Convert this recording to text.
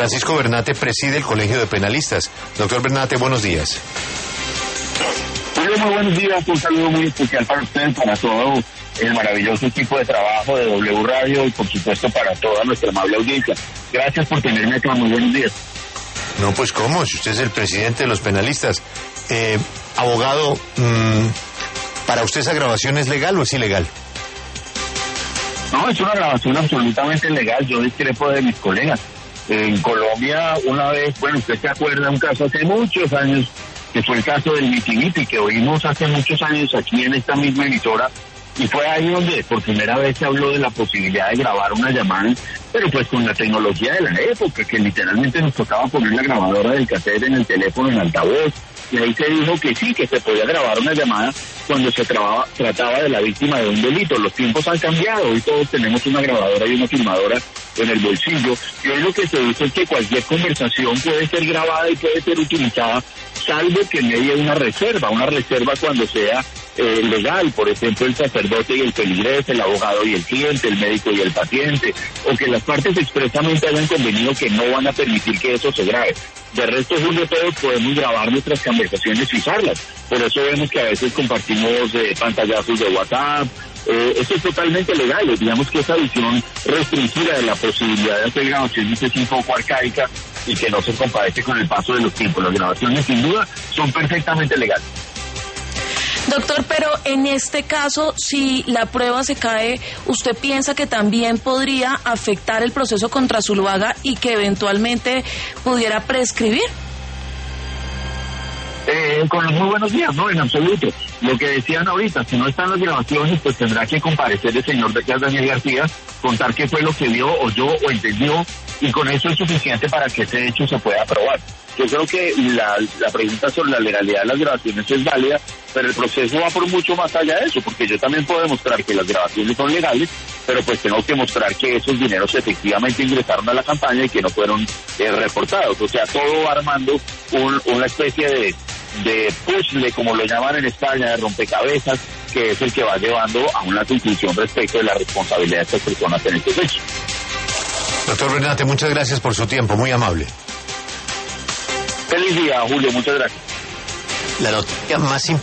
Francisco Bernate preside el Colegio de Penalistas. Doctor Bernate, buenos días. Muy buenos días, un saludo muy especial para ustedes, para todo el maravilloso equipo de trabajo de W Radio y por supuesto para toda nuestra amable audiencia. Gracias por tenerme acá, muy buenos días. No, pues ¿cómo? Si usted es el presidente de los penalistas. Abogado, ¿para usted esa grabación es legal o es ilegal? No, es una grabación absolutamente legal, yo discrepo de mis colegas. En Colombia, una vez, bueno, usted se acuerda de un caso hace muchos años, que fue el caso del Miti, que oímos hace muchos años aquí en esta misma emisora, y fue ahí donde por primera vez se habló de la posibilidad de grabar una llamada, pero pues con la tecnología de la época, que literalmente nos tocaba poner la grabadora del cassette en el teléfono en altavoz, y ahí se dijo que sí, que se podía grabar una llamada cuando se trataba de la víctima de un delito. Los tiempos han cambiado, hoy todos tenemos una grabadora y una filmadora en el bolsillo, y hoy lo que se dice es que cualquier conversación puede ser grabada y puede ser utilizada, salvo que en medio de una reserva cuando sea legal, por ejemplo el sacerdote y el feligrés, el abogado y el cliente, el médico y el paciente, o que las partes expresamente hayan convenido que no van a permitir que eso se grabe. De resto, Julio, todos podemos grabar nuestras conversaciones y usarlas. Por eso vemos que a veces compartimos pantallazos de WhatsApp. Eso es totalmente legal. Digamos que esa visión restringida de la posibilidad de hacer grabaciones es un poco arcaica y que no se compadece con el paso de los tiempos. Las grabaciones, sin duda, son perfectamente legales. Doctor, pero en este caso, si la prueba se cae, ¿usted piensa que también podría afectar el proceso contra Zuluaga y que eventualmente pudiera prescribir? Con los muy buenos días, no, en absoluto. Lo que decían ahorita, si no están las grabaciones, pues tendrá que comparecer el señor Daniel García, contar qué fue lo que vio, oyó o entendió, y con eso es suficiente para que ese hecho se pueda probar. Yo creo que la pregunta sobre la legalidad de las grabaciones es válida, pero el proceso va por mucho más allá de eso, porque yo también puedo demostrar que las grabaciones son legales, pero pues tengo que mostrar que esos dineros efectivamente ingresaron a la campaña y que no fueron reportados. O sea, todo va armando una especie de puzzle, como lo llaman en España, de rompecabezas, que es el que va llevando a una conclusión respecto de la responsabilidad de estas personas en estos hechos. Doctor Bernate, muchas gracias por su tiempo, muy amable. Feliz día, Julio, muchas gracias. La noticia más importante